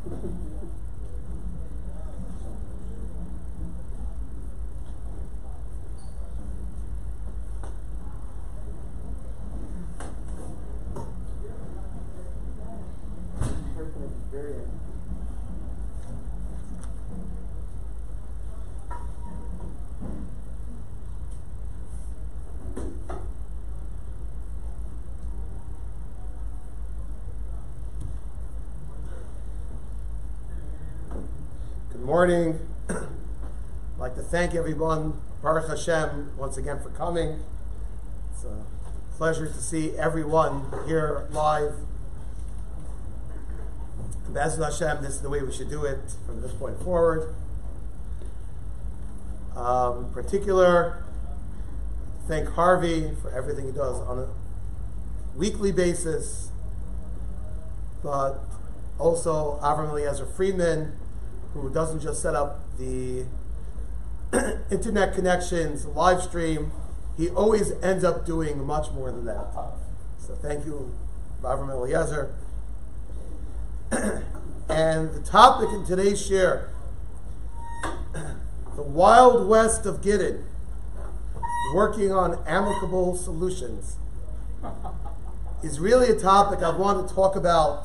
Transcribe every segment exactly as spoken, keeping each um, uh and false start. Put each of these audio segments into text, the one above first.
Good morning. I'd like to thank everyone, Baruch Hashem, once again for coming. It's a pleasure to see everyone here live. Be'ezus Hashem, this is the way we should do it from this point forward. Um, in particular, thank Harvey for everything he does on a weekly basis, but also Avram Eliezer Friedman, who doesn't just set up the internet connections, live stream, he always ends up doing much more than that. So thank you, Avram Eliezer. And the topic in today's share, the Wild West of Gideon, working on amicable solutions, is really a topic I've wanted to talk about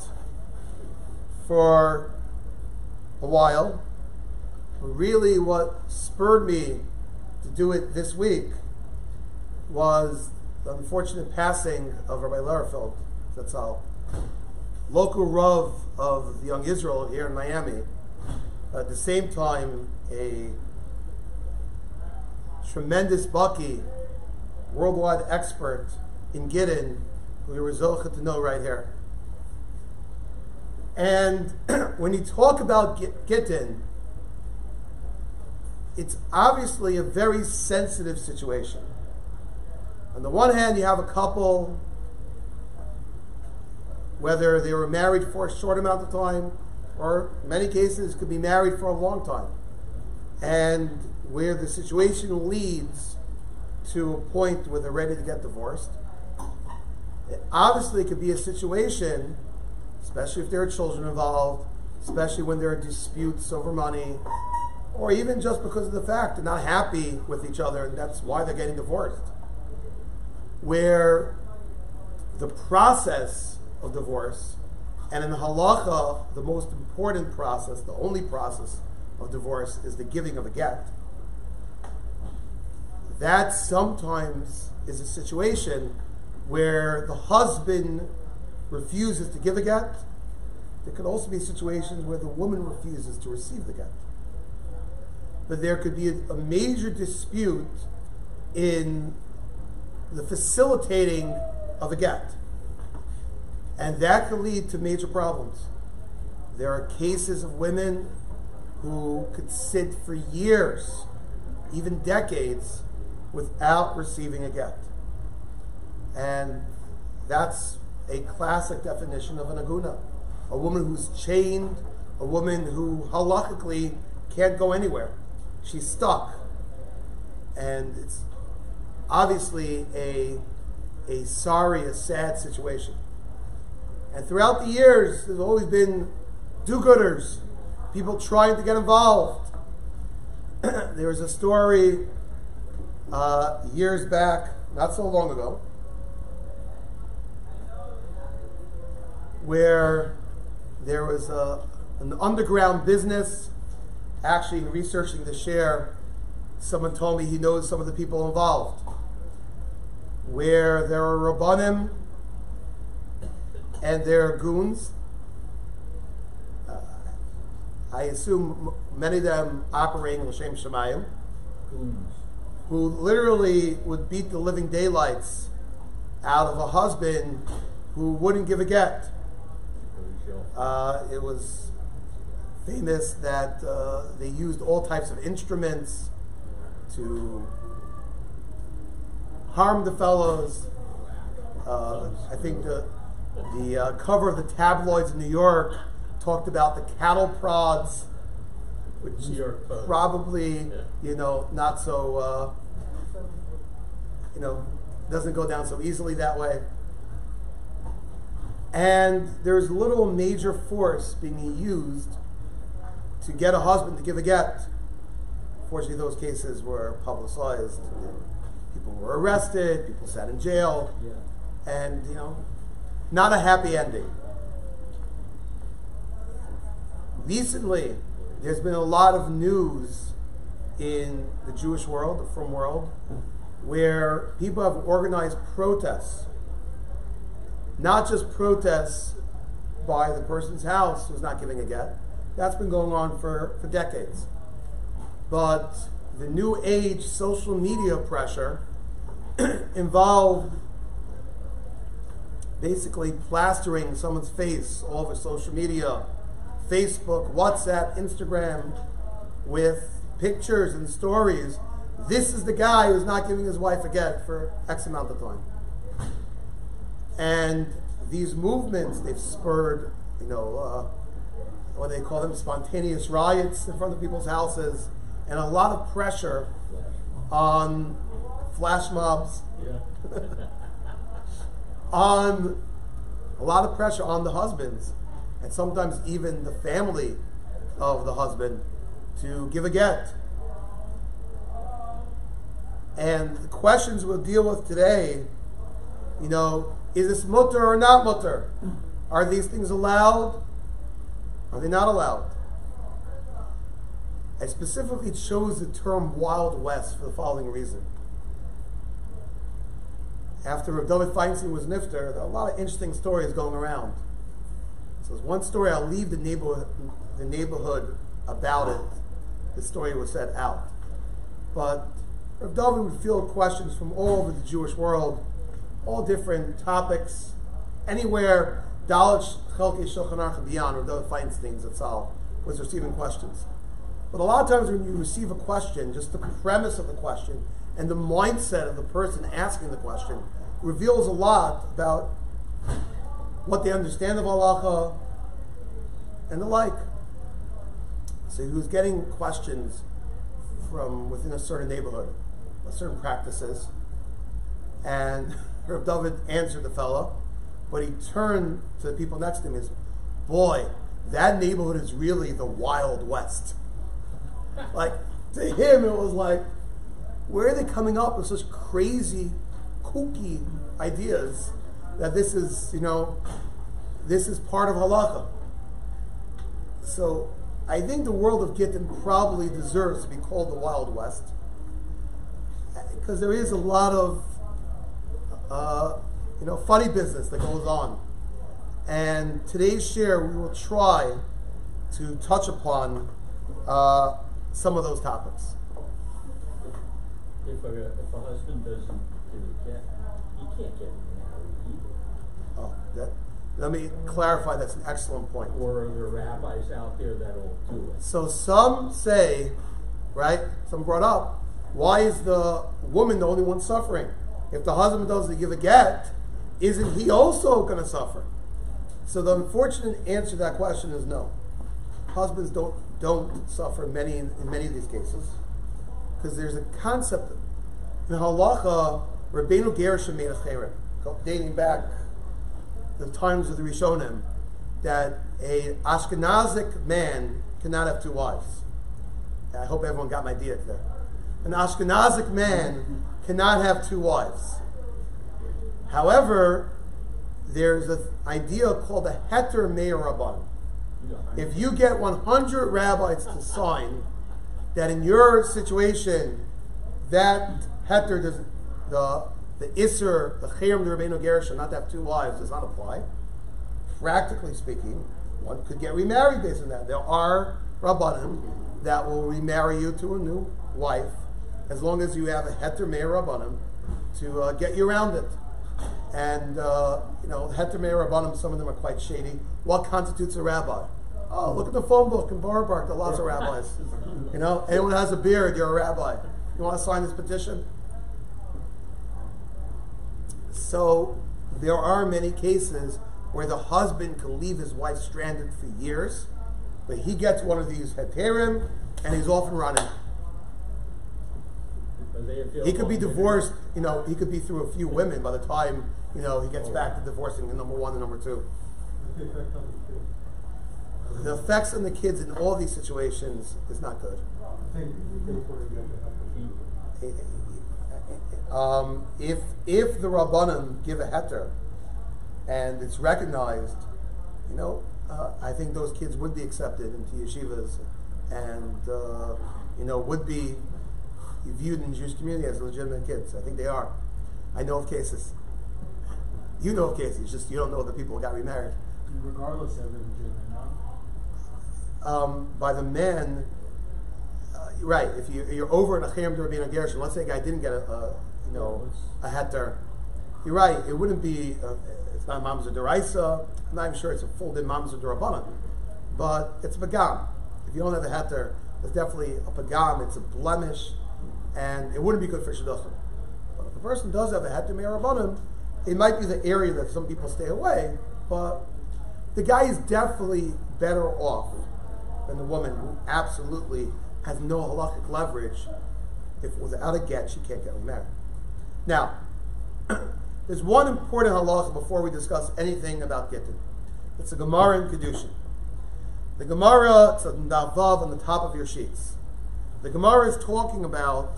for a while. But really what spurred me to do it this week was the unfortunate passing of Rabbi Lerfeld, that's all. Local Rav of the Young Israel here in Miami. At the same time, a tremendous Baki, worldwide expert in Gideon, who we were zocheh to know right here. And when you talk about Gideon, it's obviously a very sensitive situation. On the one hand, you have a couple, whether they were married for a short amount of time, or in many cases could be married for a long time, and where the situation leads to a point where they're ready to get divorced. It obviously could be a situation, especially if there are children involved, especially when there are disputes over money, or even just because of the fact they're not happy with each other and that's why they're getting divorced, where the process of divorce, and in the halacha, the most important process, the only process of divorce, is the giving of a get. That sometimes is a situation where the husband refuses to give a get. There could also be situations where the woman refuses to receive the get. But there could be a, a major dispute in the facilitating of a get. And that could lead to major problems. There are cases of women who could sit for years, even decades, without receiving a get. And that's a classic definition of an aguna. A woman who's chained, a woman who halachically can't go anywhere. She's stuck. And it's obviously a, a sorry, a sad situation. And throughout the years, there's always been do-gooders, people trying to get involved. There was a story uh, years back, not so long ago, where there was a, an underground business. Actually, in researching the share, someone told me he knows some of the people involved, where there are rabbanim and there are goons. Uh, I assume many of them operating l'shem shamayim, who literally would beat the living daylights out of a husband who wouldn't give a get. Uh, it was famous that uh, they used all types of instruments to harm the fellows. Uh, I think the the uh, cover of the tabloids in New York talked about the cattle prods, which New York is probably, yeah. you know, not so, uh, you know, doesn't go down so easily that way. And there's little major force being used to get a husband to give a get. Fortunately, those cases were publicized. People were arrested, people sat in jail, yeah. and, you know, not a happy ending. Recently, there's been a lot of news in the Jewish world, the frum world, where people have organized protests. Not just protests by the person's house who's not giving a get. That's been going on for, for decades. But the new age social media pressure involved basically plastering someone's face all over social media, Facebook, WhatsApp, Instagram, with pictures and stories. This is the guy who's not giving his wife a get for X amount of time. And these movements, they've spurred, you know, uh, what they call them, spontaneous riots in front of people's houses, and a lot of pressure on flash mobs, yeah. on a lot of pressure on the husbands, and sometimes even the family of the husband to give a get. And the questions we'll deal with today, you know, is this mutter or not mutter? Are these things allowed? Are they not allowed? I specifically chose the term Wild West for the following reason. After Rav David Feinstein was nifter, there are a lot of interesting stories going around. So there's one story, I'll leave the neighborhood, the neighborhood about it. The story was set out. But Rav David would field questions from all over the Jewish world, all different topics, anywhere Dalet Chelkei Shulchan Aruch and beyond, Rav David Feinstein Zatzal was receiving questions. But a lot of times when you receive a question, just the premise of the question and the mindset of the person asking the question reveals a lot about what they understand of halacha and the like. So he was getting questions from within a certain neighborhood, certain practices, and Rav David answered the fellow, but he turned to the people next to him and said, boy, that neighborhood is really the Wild West. Like, to him it was like, where are they coming up with such crazy, kooky ideas that this is, you know, this is part of halacha? So I think the world of Gittin probably deserves to be called the Wild West, because there is a lot of uh, you know, funny business that goes on. And today's share, we will try to touch upon uh, some of those topics. If a, if a husband doesn't do a get, he can't get married either. Oh, that, let me clarify, that's an excellent point. Or are there rabbis out there that'll do it? So some say, right, some brought up, why is the woman the only one suffering? If the husband doesn't give a get, isn't he also going to suffer? So the unfortunate answer to that question is no. Husbands don't don't suffer many in, in many of these cases, because there's a concept in halacha. Rabbeinu Gershom made a cherem, dating back the times of the Rishonim, that a Ashkenazic man cannot have two wives. I hope everyone got my diak there. An Ashkenazic man cannot have two wives. However, there's an idea called a heter mei rabban. If you get one hundred rabbis to sign that in your situation, that heter does the the iser, the cherem de Rabbeinu Gershom, not to have two wives, does not apply. Practically speaking, one could get remarried based on that. There are rabbanim that will remarry you to a new wife, as long as you have a heter mei rabbanim to uh, get you around it. And, uh, you know, heter mei rabbanim, some of them are quite shady. What constitutes a rabbi? Oh, look at the phone book in Borough Park, there are lots of rabbis. You know, anyone who has a beard, you're a rabbi. You want to sign this petition? So, there are many cases where the husband can leave his wife stranded for years, but he gets one of these heterim, and he's off and running. Are they a he could be divorced, you know, he could be through a few women by the time, you know, he gets back to divorcing the number one and number two. The effects on the kids in all these situations is not good. Um, if if the Rabbanim give a heter and it's recognized, you know, uh, I think those kids would be accepted into yeshivas and uh, you know would be viewed in the Jewish community as legitimate kids. I think they are. I know of cases. You know of cases, just you don't know the people who got remarried. Regardless of the legitimate, no? Um, by the men, uh, right? If you, you're over in a chayim d'Rabbeinu Gershon, let's say a guy didn't get a, a you know a heter, you're right. It wouldn't be. A, it's not mamzer deraisa. I'm not even sure it's a full din mamzer derabanan, but it's a pagam. If you don't have a heter, it's definitely a pagam. It's a blemish, and it wouldn't be good for shidduchim. But if a person does have a heter me'arabanan, it might be the area that some people stay away, but the guy is definitely better off than the woman who absolutely has no halakhic leverage. If without a get, she can't get remarried. Now, there's one important halakha before we discuss anything about gittin. It's a Gemara in Kedushin. The Gemara, it's a Navav on the top of your sheets. The Gemara is talking about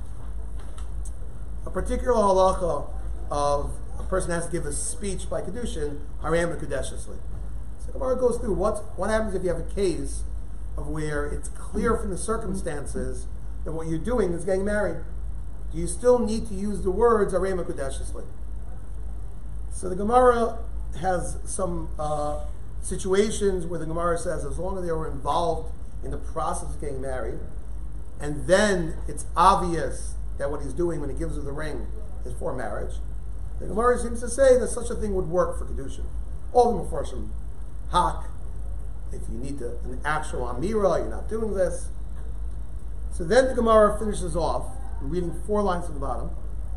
a particular halakha of a person has to give a speech by Kedushin, Haram Kedeshesli. So the Gemara goes through what what happens if you have a case of where it's clear from the circumstances that what you're doing is getting married. Do you still need to use the words Haram Kedeshesli? So the Gemara has some uh, situations where the Gemara says as long as they were involved in the process of getting married, and then it's obvious that what he's doing when he gives her the ring is for marriage, the Gemara seems to say that such a thing would work for Kedushin. All the Mefarshim hak. If you need to, an actual Amira, you're not doing this. So then the Gemara finishes off, reading four lines from the bottom.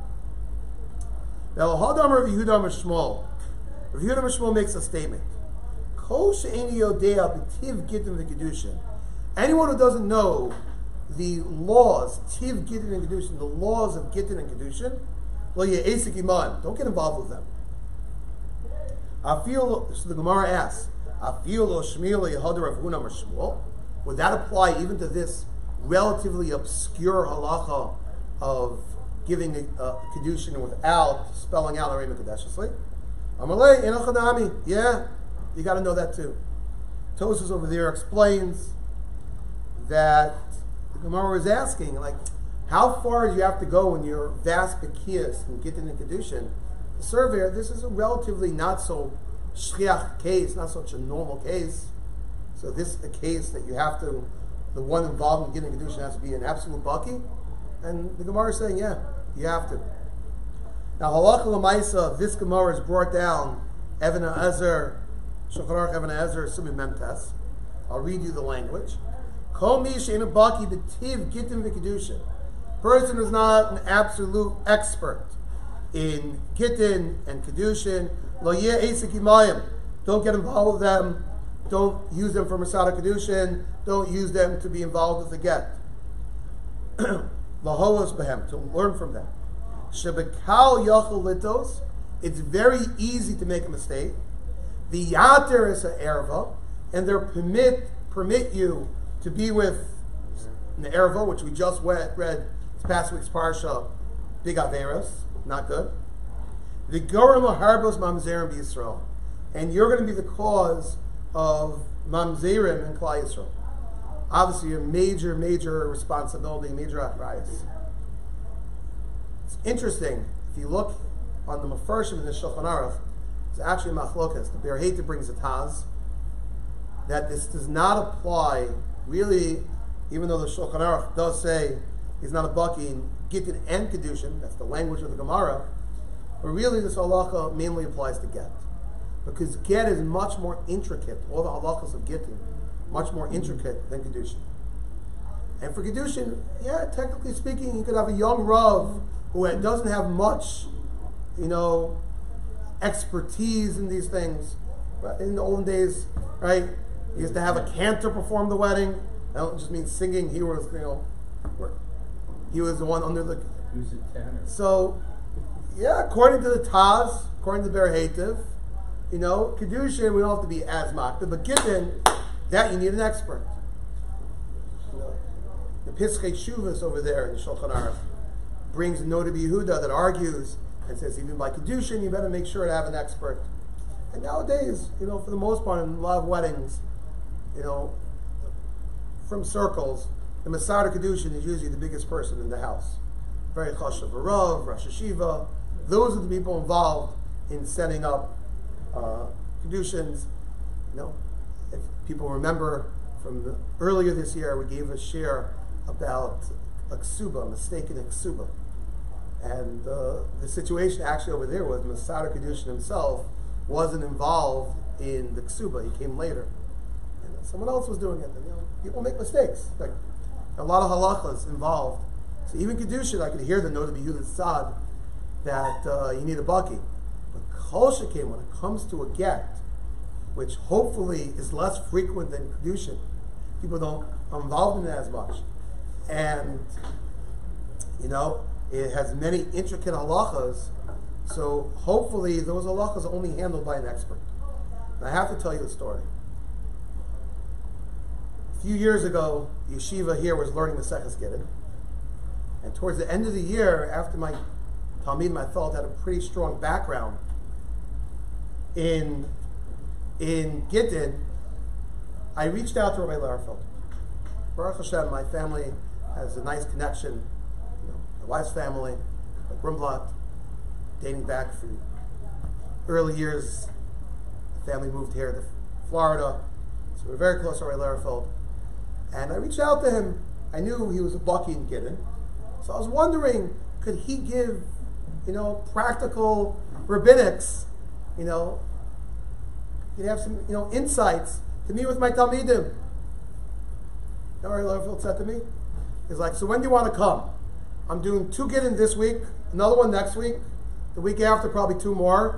Now, Hadam Rav Yehuda Mishmol. Rav Yehuda Mishmol makes a statement. Kol she'eni yodea b'tiv gittin v'kedushin. Anyone who doesn't know the laws, tiv gittin and kedushin, the laws of gittin and kedushin, lo ye'esik iman. Don't get involved with them. I feel. So the Gemara asks, I feel lo shmiel yehuda Rav Huna Mishmol. Would that apply even to this relatively obscure halacha of giving a uh, kedushin without spelling out Haram Kedeshesli? Amalei enachadami. Yeah, you got to know that too. Tosfos over there explains that the Gemara is asking, like, how far do you have to go in your vast bekias and gittin and kedushin? The surveyor, this is a relatively not so shchiach case, not such a normal case. So this is a case that you have to, the one involved in gittin and kedushin has to be an absolute baki. And the Gemara is saying, yeah, you have to. Now, halacha l'maisa, this Gemara is brought down, Even HaEzer, Shulchan Aruch Even HaEzer, Siman Memtes. I'll read you the language. Kol mi she'ein baki b'tiv gittin v'kedushin. Person who's not an absolute expert in gittin and kedushin, lo yeh esek imayim. Don't get involved with them. Don't use them for Masada kedushin. Don't use them to be involved with the get. Lahovos behem, to learn from them. Shebekal yachol litos, it's very easy to make a mistake. The yater is a erva, and they permit permit you to be with the erva, which we just read, read this past week's parsha, big averos, not good. The gorim harbos mamzerim b'Yisrael, and you're going to be the cause of mamzerim in Klal Yisrael. Obviously, a major, major responsibility, major achrayus. It's interesting, if you look on the Mefarshim in the Shulchan Aruch, it's actually machlokas. The Be'er Heiter brings a taz that this does not apply, really, even though the Shulchan Aruch does say he's not a baki in gittin and kedushin, that's the language of the Gemara, but really this halacha mainly applies to get. Because get is much more intricate, all the halachas of gittin, much more intricate than kedushin. And for kedushin, yeah, technically speaking, you could have a young rav who doesn't have much, you know, expertise in these things. In the olden days, right, he used to have a cantor perform the wedding. That just means singing. He was, you know, he was the one under the Who's it ten or? So, yeah, according to the Taz, according to Ber Hativ, you know, Kedushin, we don't have to be as makta, but Gittin, that you need an expert. You know, the Piskei Shuvas over there in the Shulchan Aruch brings a note of Yehuda that argues and says, even by Kedushin, you better make sure to have an expert. And nowadays, you know, for the most part, in a lot of weddings, you know, from circles, the Masada Kedushin is usually the biggest person in the house. Very Chashav Rav, Rosh Hashiva. Those are the people involved in setting up uh, Kedushins. You know, if people remember from the, earlier this year, we gave a share about a ksuba, a mistake in a ksuba. And uh, the situation actually over there was Masada Kedushin himself wasn't involved in the ksuba. He came later. And someone else was doing it. And, you know, people make mistakes. Like a lot of halachas involved. So even Kedushin, I could hear the note of Yehuda Tzad that uh, you need a bucky. But Kol Shekin, when it comes to a get, which hopefully is less frequent than Kedushin, people don't are involved in it as much. And, you know, it has many intricate halachas, so hopefully those halachas are only handled by an expert. And I have to tell you a story. A few years ago, Yeshiva here was learning the Seches Gittin, and towards the end of the year, after my Talmidim I felt had a pretty strong background in in Gittin, I reached out to Rabbi Lerfeld. Baruch Hashem, my family has a nice connection. You know, my wife's family, like Grumblatt, dating back from early years. The family moved here to Florida, so we're very close to Rabbi Lerfeld. And I reached out to him. I knew he was a bucky in Gittin, so I was wondering, could he give, you know, practical rabbinics, you know, he'd have some, you know, insights to meet with my Talmidim. You know what Rabbi Lerfeld said to me? He's like, so when do you want to come? I'm doing two Gittin this week, another one next week, the week after probably two more.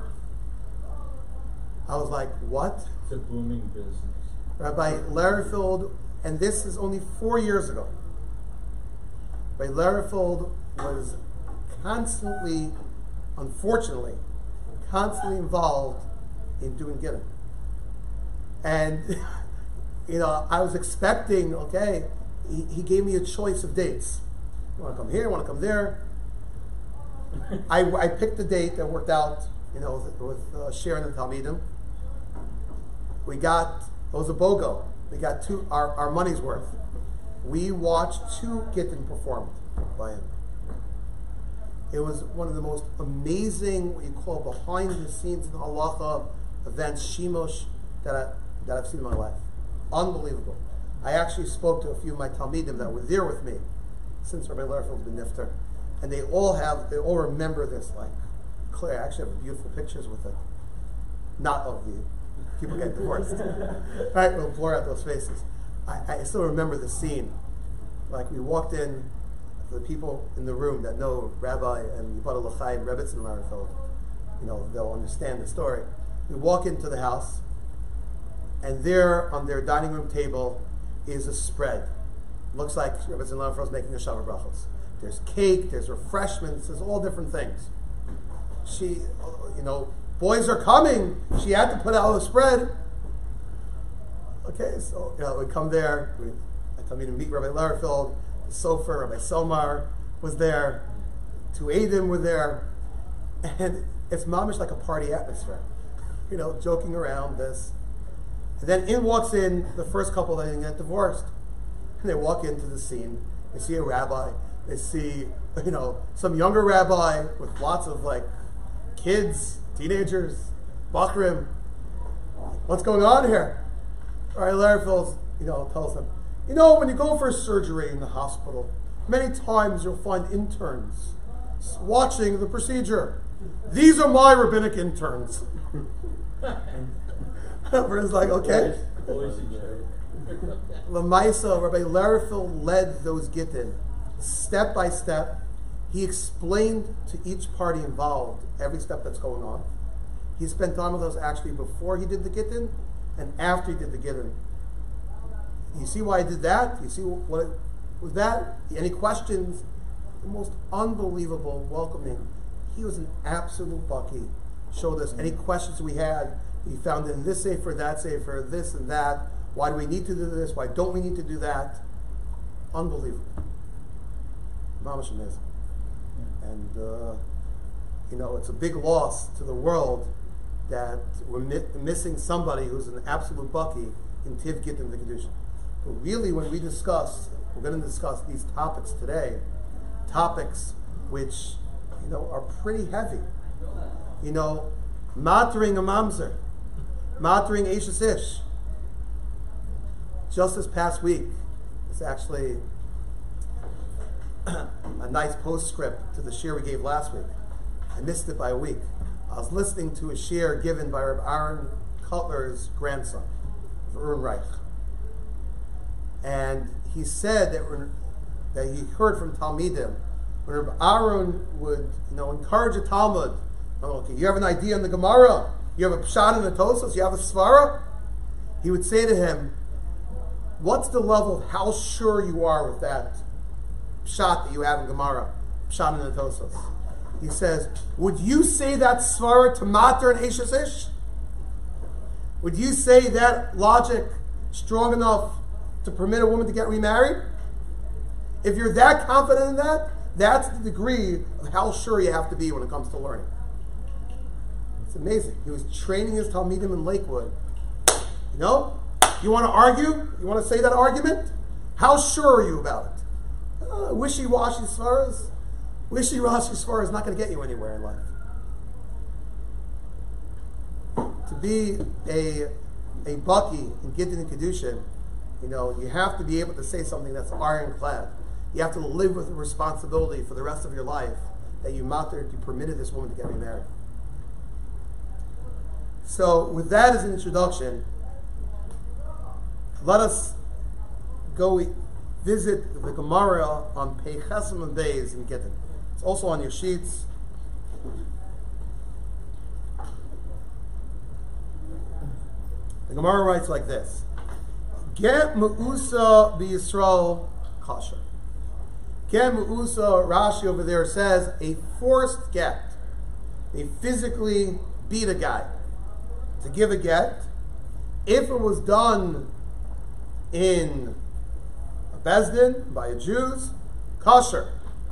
I was like, what? It's a booming business. Rabbi Lerfeld, and this is only four years ago. Rabbi Lerfeld was constantly, unfortunately, constantly involved in doing Gittin. And, you know, I was expecting, okay, he, he gave me a choice of dates. You want to come here, you want to come there. I, I picked the date that worked out, you know, with, with uh, Sharon and Talmidim. We got, it was a BOGO. We got two, our, our money's worth. We watched two Gittin performed by him. It was one of the most amazing, what you call behind the scenes in halacha events, shimosh, that, I, that I've seen in my life. Unbelievable. I actually spoke to a few of my Talmidim that were there with me since Rabbi Lerfeld's been nifter. And they all have, they all remember this like clear. I actually have beautiful pictures with it. Not of the people getting divorced. All right, we'll blur out those faces. I, I still remember the scene. Like we walked in, the people in the room that know Rabbi and Yipada L'chaim Rebbetzin Lerfeld, you know, they'll understand the story. We walk into the house, and there on their dining room table is a spread. Looks like Rebbetzin Lerfeld's making a Shabbat brachos. There's cake, there's refreshments, there's all different things. She, you know, boys are coming. She had to put out a spread. Okay, so you know, we come there. We, I tell me to meet Rabbi Lerfeld, the Sofer, Rabbi Somar was there. Two Eidim were there, and it's mamish like a party atmosphere. You know, joking around this. And then in walks in the first couple that didn't get divorced, and they walk into the scene. They see a rabbi. They see, you know, some younger rabbi with lots of like kids, teenagers, bachrim. What's going on here? All right, Lerfeld, you know, tells them, you know, when you go for surgery in the hospital, many times you'll find interns watching the procedure. These are my rabbinic interns. Everyone's like, okay. Boys in charge. Lamaisa, Rabbi Lerfeld led those Gittin step by step. He explained to each party involved every step that's going on. He spent time with us actually before he did the Gittin and after he did the Gittin. You see why I did that? You see what it was that? Any questions? the most unbelievable, welcoming. He was an absolute bucky. Showed us any questions we had. He found in this sefer, that sefer, this and that. Why do we need to do this? Why don't we need to do that? Unbelievable. Mamash amazing. And, uh, you know, it's a big loss to the world that we're mi- missing somebody who's an absolute bucky in Tiv Gittin the Kedusha. But really, when we discuss, we're going to discuss these topics today, topics which, you know, are pretty heavy. You know, matering a mamzer, matering Eishes Ish. Just this past week, it's actually a nice postscript to the shir we gave last week. I missed it by a week. I was listening to a shir given by Reb Aaron Cutler's grandson, Aaron Reich. And he said that when, that he heard from Talmidim, when Reb Aaron would, you know, encourage a Talmud, oh, okay, you have an idea in the Gemara, you have a pshat in the Tosas, you have a svara, he would say to him, what's the level of how sure you are with that pshat that you have in Gemara, pshat in the Tosas? He says, would you say that svara to mater and Eishes Ish? Would you say that logic strong enough to permit a woman to get remarried? If you're that confident in that, that's the degree of how sure you have to be when it comes to learning. It's amazing. He was training his Talmidim in Lakewood. You know? You want to argue? You want to say that argument? How sure are you about it? Uh, wishy-washy svaras? Wishy-washy svaras is not going to get you anywhere in life. To be a a bucky in Gittin and Kedushin, you know, you have to be able to say something that's ironclad. You have to live with the responsibility for the rest of your life that you matered, you permitted this woman to get remarried. So, with that as an introduction, let us go visit the Gemara on Pei Chesem and Beis in Gittin. It's also on your sheets. The Gemara writes like this: Get Me'usa b'Yisrael kasher. Get Me'usa, Rashi over there says, a forced get. They physically beat a guy to give a get. If it was done in a Bezdin, by a Jews, kasher.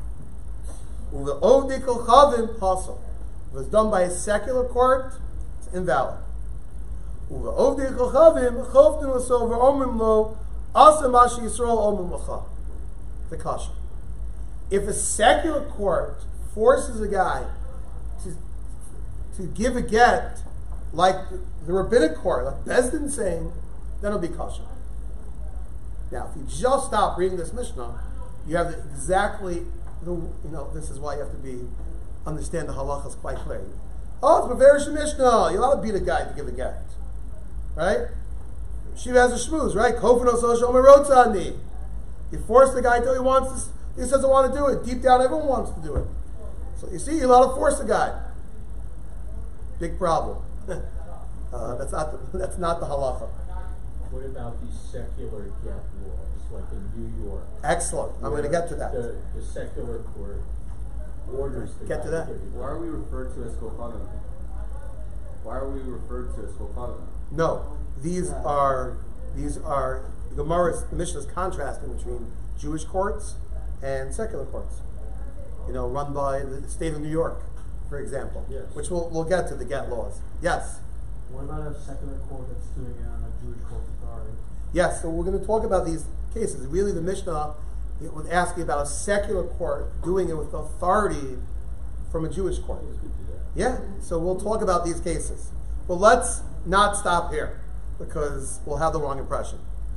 Uve'odikal chavim, pasal. If it was done by a secular court, it's invalid. Uve'odikal chavim, chovtin l'sover omrim lo, asa mashi Yisrael omrim l'cha. The kasher. If a secular court forces a guy to, to give a get, like the rabbinic court, like Bezdin saying, then it'll be kosher. Now, if you just stop reading this Mishnah, you have the, exactly the, you know, this is why you have to be, understand the halachas quite clearly. Oh, it's Bavarish Mishnah. You're allowed to beat a guy to give a get. Right? Shiva has a shmooze, right? Kofanos Omerotani. You force the guy until he wants to, he doesn't want to do it. Deep down, everyone wants to do it. So you see, you're allowed to force the guy. Big problem. uh, that's not the, that's not the halacha. What about these secular get laws, like in New York? Excellent. I'm going to get to that. The, the secular court orders the Get guy to that. give it. Why are we referred to as Kochanim? Why are we referred to as Kochanim? No, these are these are the Gemara's, the Mishnah is contrasting between Jewish courts and secular courts. You know, run by the state of New York, for example. Yes. Which we'll we'll get to the get laws. Yes. What about a secular court that's doing it on a Jewish court authority? Yes, so we're going to talk about these cases. Really, the Mishnah it would ask you about a secular court doing it with authority from a Jewish court. Let's get to that. Yeah, so we'll talk about these cases. But let's not stop here, because we'll have the wrong impression.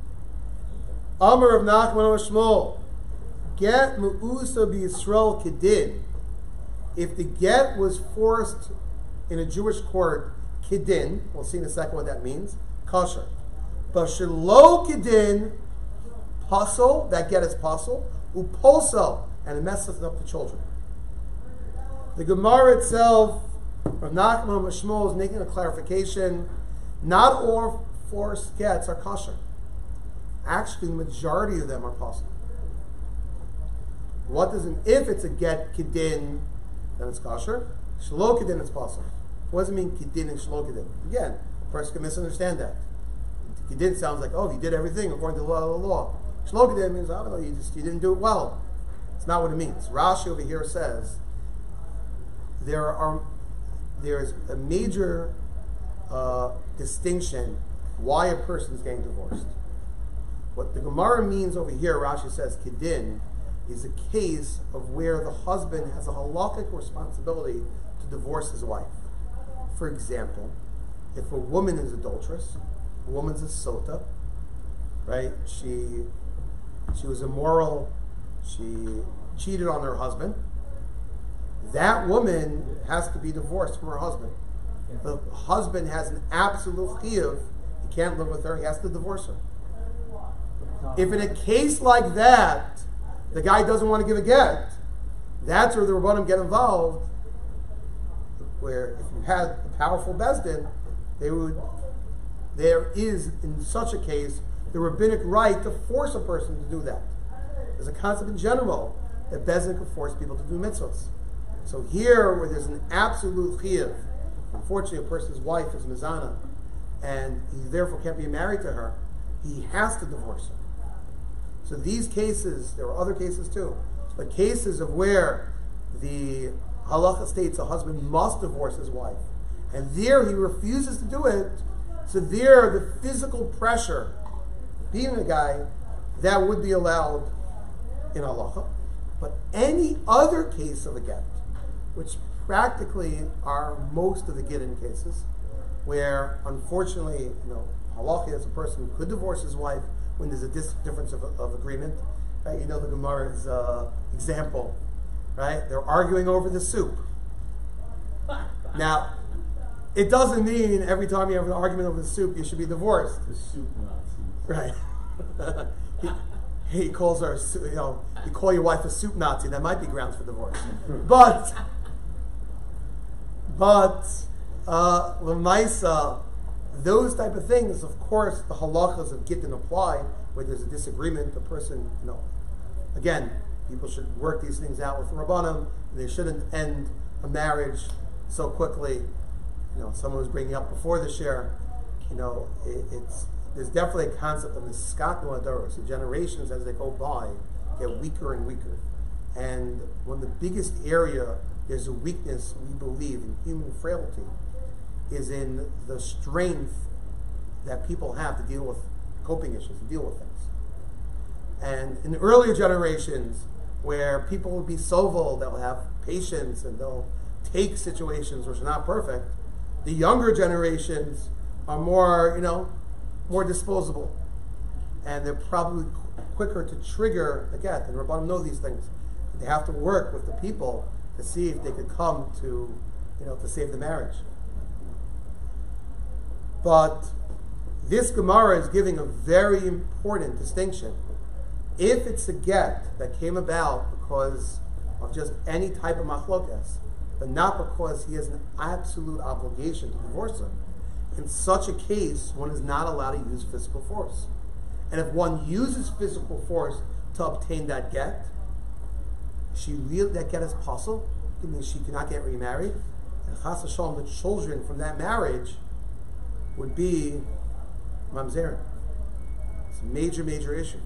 Amar of Nachman of Shmuel, get Me'usa b'Yisrael kedin. If the get was forced in a Jewish court, kedin, we'll see in a second what that means, kosher. But shelo kedin, pasol, that get is pasol, uposel, and it messes up the children. The Gemara itself, Rav Nachman of Shmuel, is making a clarification. Not all forced gets are kosher. Actually, the majority of them are possible. What does it, if it's a get kedin, then it's kosher. Shlo kedin, it's possible. What does it mean kedin and shlo kedin? Again, a person can misunderstand that. Kedin sounds like, oh, you did everything according to the law. The law. Shlo kedin means, I don't know, you just you didn't do it well. It's not what it means. Rashi over here says there are there is a major uh, distinction why a person is getting divorced. What the Gemara means over here, Rashi says, kedin, is a case of where the husband has a halakhic responsibility to divorce his wife. For example, if a woman is adulterous, a woman's a sota, right? She she was immoral, she cheated on her husband. That woman has to be divorced from her husband. The husband has an absolute chiyuv. He can't live with her. He has to divorce her. If in a case like that, the guy doesn't want to give a get, that's where the Rabbanim get involved, where if you had a powerful Bezdin, they would, there is, in such a case, the rabbinic right to force a person to do that. There's a concept in general that Bezdin can force people to do mitzvahs. So here, where there's an absolute chiyuv, unfortunately a person's wife is mizana, and he therefore can't be married to her, he has to divorce her. So these cases, there are other cases too, but cases of where the halacha states a husband must divorce his wife, and there he refuses to do it, so there the physical pressure, being a guy, that would be allowed in halacha. But any other case of a get, which practically are most of the get-in cases, where unfortunately, you know, halacha is a person who could divorce his wife when there's a dis- difference of, of agreement, right? You know the Gemara's uh, example, right? They're arguing over the soup. Now, it doesn't mean every time you have an argument over the soup, you should be divorced. The soup Nazi. Right. he, he calls her, you know, you call your wife a soup Nazi, that might be grounds for divorce. But, but, uh, Lamaisa, those type of things, of course, the halachas of gittin apply, where there's a disagreement, the person, you know, again, people should work these things out with the Rabbanim, they shouldn't end a marriage so quickly. You know, someone was bringing up before the share, you know, it, it's, there's definitely a concept of the skatu adoros, the generations as they go by get weaker and weaker. And one of the biggest area, there's a weakness, we believe, in human frailty, is in the strength that people have to deal with coping issues, to deal with things. And in the earlier generations, where people will be sovel, they'll have patience, and they'll take situations which are not perfect, the younger generations are more, you know, more disposable. And they're probably qu- quicker to trigger the get. And Rabbanim know these things. They have to work with the people to see if they could come to, you know, to save the marriage. But this Gemara is giving a very important distinction. If it's a get that came about because of just any type of machlokas, but not because he has an absolute obligation to divorce her, in such a case, one is not allowed to use physical force. And if one uses physical force to obtain that get, she really, that get is possible. It means she cannot get remarried. And chas v'shalom, the children from that marriage would be mamzerim. It's a major, major issue.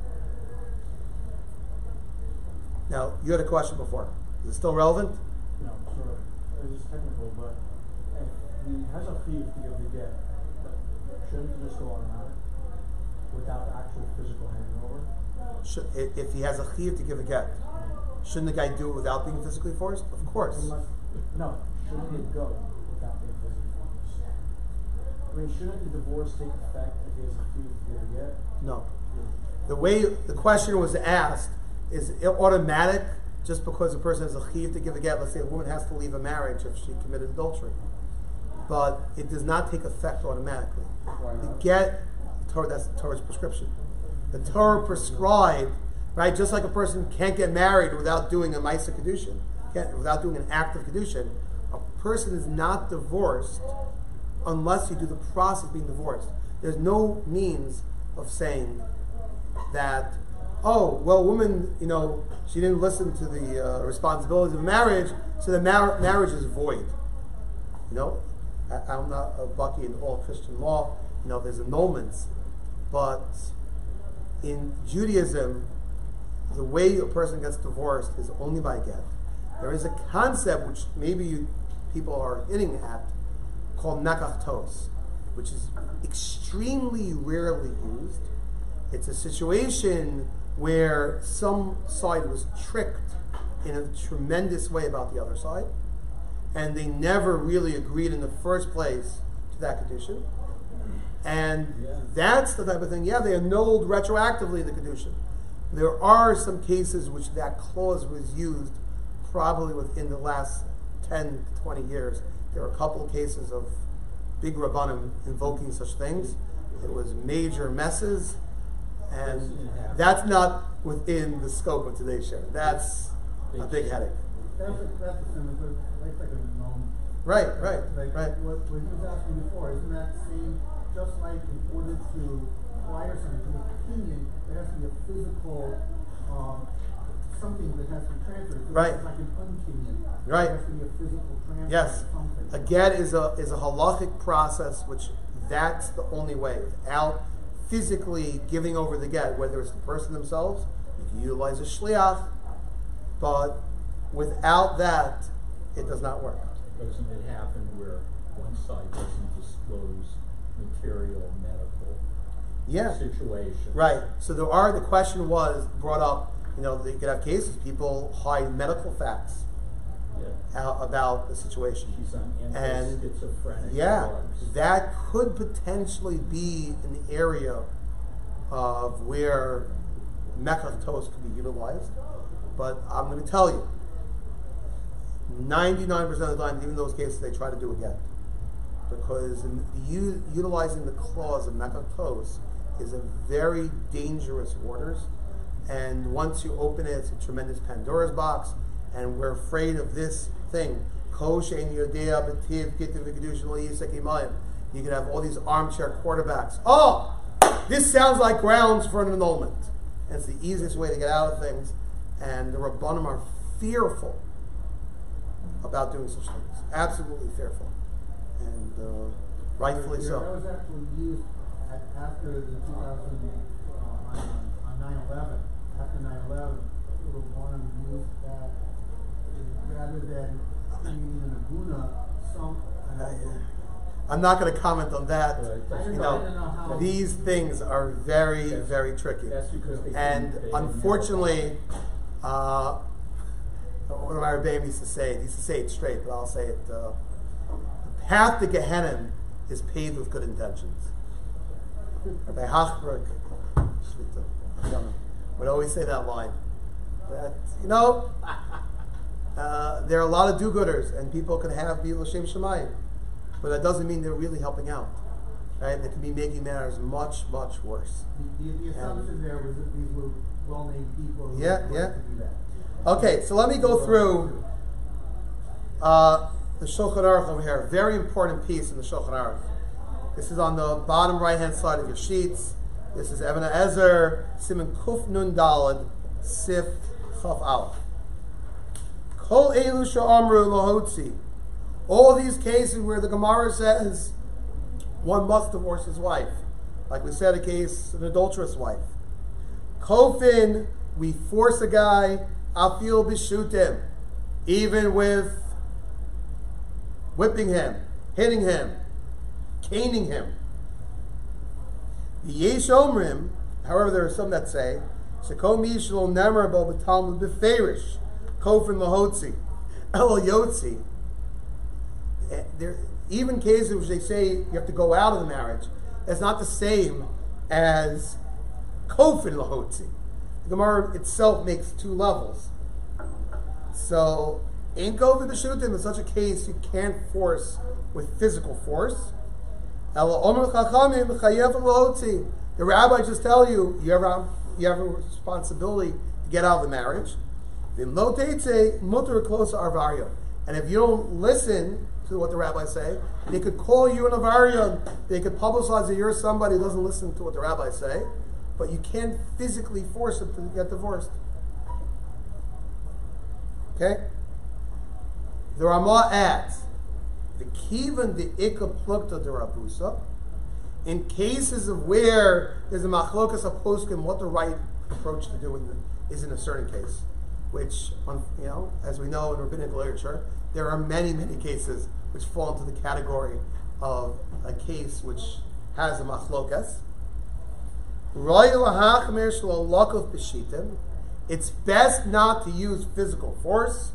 Now, you had a question before. Is it still relevant? No, sort of. It's technical, but if he has a fee to give the get, shouldn't he just go automatic without the actual physical handing over? Should, if if he has a chiyuv to give a get, shouldn't the guy do it without being physically forced? Of course. Unless, no, shouldn't he go without being physically forced? I mean, shouldn't the divorce take effect if he has a fee to give a get? No. The way the question was asked, is it automatic just because a person has a chiyuv to give a get? Let's say a woman has to leave a marriage if she committed adultery. But it does not take effect automatically. The get, Torah, that's the Torah's prescription. The Torah prescribed, right, just like a person can't get married without doing a Maisa Kedushin, can't, without doing an act of Kedushin, a person is not divorced unless you do the process of being divorced. There's no means of saying that oh, well, woman, you know, she didn't listen to the uh, responsibilities of marriage, so the mar- marriage is void. You know, I, I'm not a bucky in all Christian law. You know, there's annulments, but in Judaism, the way a person gets divorced is only by get. There is a concept which maybe you, people are hinting at called nekach tos, which is extremely rarely used. It's a situation where some side was tricked in a tremendous way about the other side, and they never really agreed in the first place to that condition. And Yeah. that's the type of thing, yeah, they annulled retroactively the condition. There are some cases which that clause was used probably within the last ten to twenty years. There are a couple of cases of big rabbanim invoking such things. It was major messes, and that's not within the scope of today's show. That's a big headache. That's a, that's a similar, that's like a known. Right, right, Like, right. what, what he was asking before, isn't that saying, just like in order to acquire something, an opinion, there has to be a physical, um, something that has to be transferred. So Right. It's like an unpinion. Right. There has to be a physical transfer Yes, of something. a get is a is a halachic process, which that's the only way. Without physically giving over the get, whether it's the person themselves, you can utilize a shliach, but without that, it does not work. Doesn't it happen where one side doesn't disclose material medical Yeah. situation? Right. So there are, the question was brought up, you know, you could have cases, people hide medical facts Yeah. out about the situation. She's on And anti-schizophrenic yeah, drugs. that could potentially be an area of where mekach tos could be utilized. But I'm going to tell you, ninety-nine percent of the time, even in those cases, they try to do it again. Because in the, u- utilizing the clause of mekach tos is a very dangerous waters. And once you open it, it's a tremendous Pandora's box. And we're afraid of this thing. You could have all these armchair quarterbacks. Oh, this sounds like grounds for an annulment. And it's the easiest way to get out of things. And the Rabbanim are fearful about doing such things. Absolutely fearful. And uh, rightfully That so. was actually used at, after the two thousand, uh, on, on nine eleven. After nine eleven, the Rabbanim used that rather than being an aguna, some. Uh, I'm not going to comment on that. Right. I You don't know, I don't know know, how. these things are very, That's- very tricky. That's because they And couldn't pay unfortunately, uh, one of my rabbis used to say, he used to say it straight, but I'll say it, uh, the path to Gehenna is paved with good intentions. Rabbi Hachberg would always say that line. That, you know, uh, there are a lot of do-gooders, and people can have be l'shem shemayim, but that doesn't mean they're really helping out. Right? They can be making matters much, much worse. The, the, the assumption there was that these were well-named people who Yeah, wanted yeah. to do that. Okay, so let me go through uh, the Shulchan Aruch over here. Very important piece in the Shulchan Aruch. This is on the bottom right-hand side of your sheets. This is Even Ezer, Siman Kuf Nun Dalad, Sif Chaf Aleph. Kol Elu Sha'amru Lahotzi. All these cases where the Gemara says one must divorce his wife. Like we said, a case, an adulterous wife. Kofin, we force a guy, Afil Bishutim, even with whipping him, hitting him, caning him. The Yesh Omrim, however, there are some that say, Shekom Yishlo Nemerbo B'Talmud B'Ferish, Kofin Lahotzi, Elo Yotzi. There, even cases which they say you have to go out of the marriage, that's not the same as Kofin Lahotzi. The Gemara itself makes two levels. So, in Kofin B'Shutim, in such a case, you can't force with physical force. The rabbis just tell you, you have, a, you have a responsibility to get out of the marriage. And if you don't listen to what the rabbis say, they could call you an avarian. They could publicize that you're somebody who doesn't listen to what the rabbis say. but you can't physically force him to get divorced. Okay? The Ramah adds, the kivan the ikka plukta de rabusa, in cases of where there's a machlokas aposkim, what the right approach to do in the, is in a certain case, which, you know, as we know in rabbinic literature, there are many, many cases which fall into the category of a case which has a machlokas. It's best not to use physical force,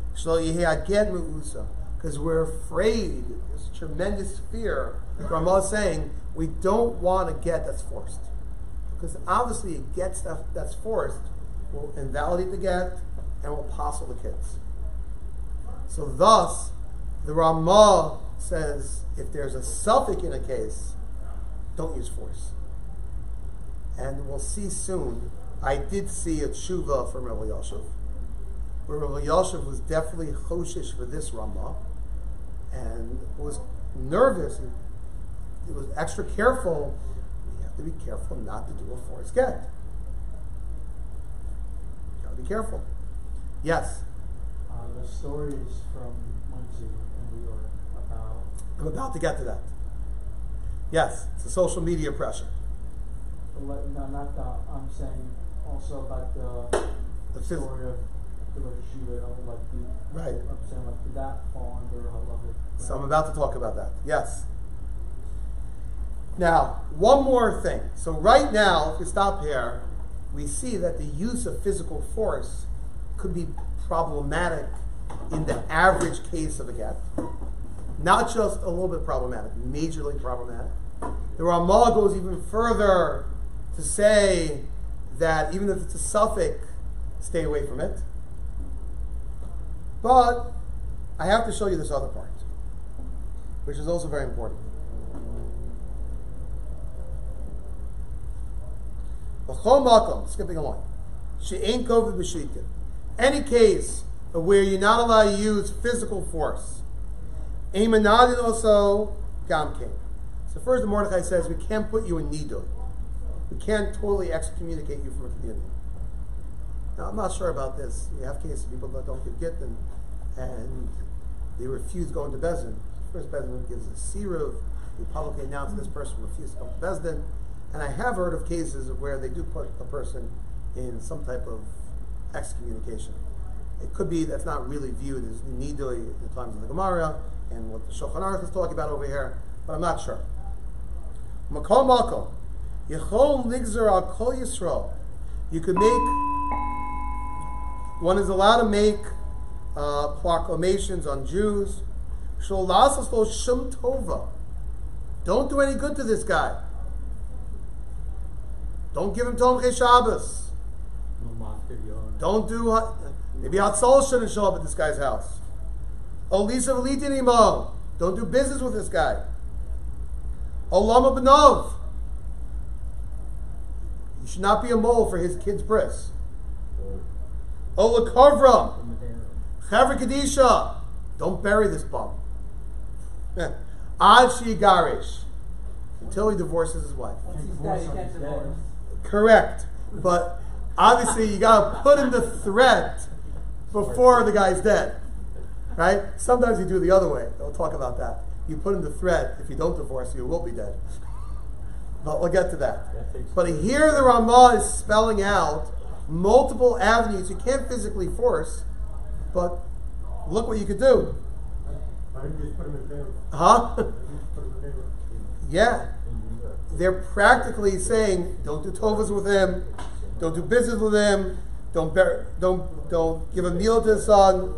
because we're afraid, there's tremendous fear. Ramah is saying we don't want a get that's forced, because obviously a get that, that's forced will invalidate the get and will apostle the kids. So thus, the Ramah says if there's a suffix in a case, don't use force. And we'll see soon. I did see a tshuva from Rabbi Yosef, where Rabbi Yosef was definitely choshish for this Ramah, and was nervous. And he was extra careful. You have to be careful not to do a forced get. You got to be careful. Yes. Uh, the stories from Muncie in New York about. I'm about to get to that. Yes, it's a social media pressure. No, not that. I'm saying also about the, The the phys- story of the Rosh Hashiva, like the. Right. I'm saying like did that fall under halachic? So I'm about to talk about that. Yes. Now, one more thing. So right now, if we stop here, we see that the use of physical force could be problematic in the average case of a get. Not just a little bit problematic, majorly problematic. The Ramah goes even further to say that even if it's a suffix, stay away from it. But I have to show you this other part, which is also very important. B'chol makom, skipping along. She'ein kovid b'shita. Any case where you're not allowed to use physical force. Eimanadin also gamkein. So first, the Mordechai says we can't put you in nidui. We can't totally excommunicate you from a community. Now, I'm not sure about this. You have cases of people that don't get get them, and they refuse going to Bezdin. First, Bezdin gives a siruv. They publicly announce this person refused to come to Bezdin. And I have heard of cases of where they do put a person in some type of excommunication. It could be that's not really viewed as nidui in the times of the Gemara and what the Shulchan Aruch is talking about over here, but I'm not sure. Makom makom, yechol nigzer al kol Yisrael. You could make. One is allowed to make uh, proclamations on Jews. Shol lasas lo shum tova. Don't do any good to this guy. Don't give him Tomchei Shabbos. Don't do, maybe Hatzol shouldn't show up at this guy's house. Olisa v'litin imo. Don't do business with this guy. Olama b'nov. You should not be a mole for his kid's bris. Ola kovra. Chavre kadisha. Don't bury this bum. Ad shi garish. Until he divorces his wife. Once he's dead, he can't divorce. Correct. But obviously you gotta put in the threat before the guy's dead. Right? Sometimes you do the other way. We'll talk about that. You put in the threat, if you don't divorce, you will be dead. But we'll get to that. But here the Ramah is spelling out multiple avenues you can't physically force, but look what you could do. Why didn't you just put him in favor? Huh? Why didn't you just put him in favor? Yeah. They're practically saying, don't do tovas with him, don't do business with him, don't bear, don't don't give a meal to his son.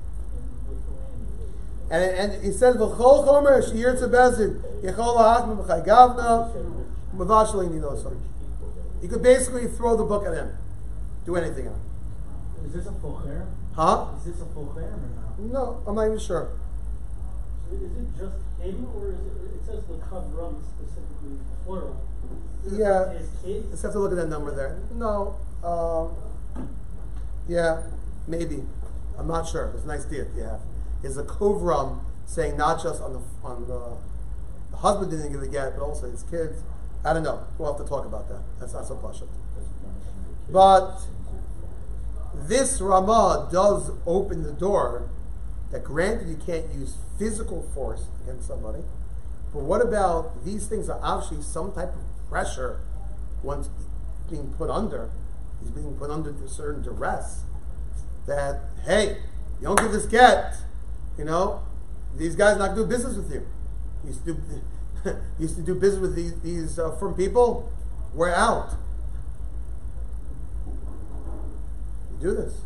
And and he says, "V'chol chomer she'yirtze bezin yechol ha'achma b'chai gavna mavashli ninoso." You could basically throw the book at him, do anything on him. Is this a full cherem? Huh? Is this a full cherem or not? No, I'm not even sure. Is it just him, or is it, it says the kavram specifically plural? Yeah. His kids? Let's have to look at that number there. No. Um, yeah, maybe. I'm not sure. It's a nice deal you have. Is a kovram saying not just on the on the, the husband didn't give a get, but also his kids. I don't know. We'll have to talk about that. That's not so pashut. That's punishing the kid. But Sins of the father. this Ramah does open the door that granted you can't use physical force against somebody, but what about these things are obviously some type of pressure once being put under. He's being put under a certain duress that, hey, you don't give this get, you know, these guys not do business with you. You used to do, used to do business with these, these uh, firm people. We're out. You do this.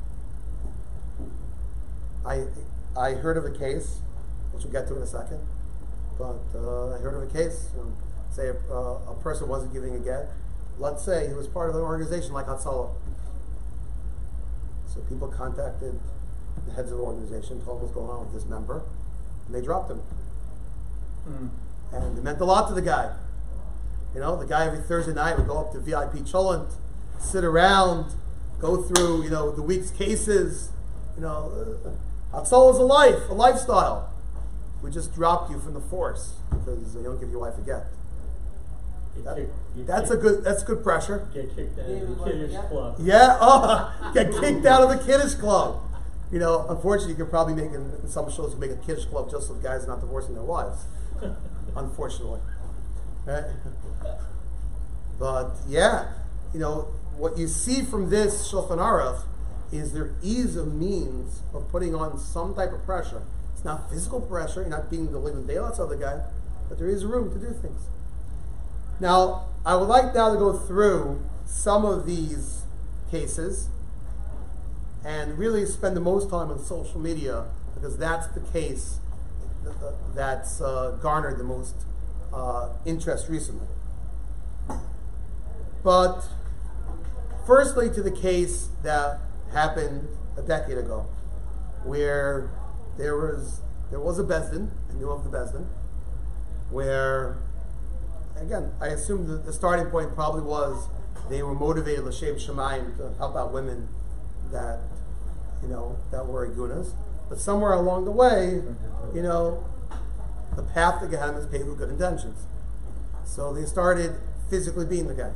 I I heard of a case, which we'll get to in a second, but uh, I heard of a case, you know, say a, uh, a person wasn't giving a get. Let's say he was part of an organization like Hatzalah. So people contacted the heads of the organization, told them what's going on with this member, and they dropped him. Hmm. And it meant a lot to the guy. You know, the guy every Thursday night would go up to V I P Cholent, sit around, go through, you know, the week's cases. You know, uh, Hatzalah is a life, a lifestyle. We just dropped you from the force because you don't give your wife a get. Get That- kicked- get that's a kicked- good. That's good pressure. Get kicked out Yeah, of the like kiddish that. club. Yeah. Oh, get kicked out of the kiddish club. You know, unfortunately, you could probably make in, in some shows you make a kiddish club just so the guys are not divorcing their wives. Unfortunately, right? But yeah, you know what you see from this Shulchan Aruch is there is a means of putting on some type of pressure. It's not physical pressure. You're not beating the living daylights out of the guy, but there is room to do things. Now, I would like now to go through some of these cases and really spend the most time on social media because that's the case that's uh, garnered the most uh, interest recently. But firstly, to the case that happened a decade ago, where there was there was a Bezdin, I knew of the Bezdin, where again I assume that the starting point probably was they were motivated l'shem shamayim to help out women that you know that were igunas, but somewhere along the way, you know, the path to Gehenna is paved with good intentions. So they started physically beating the guy.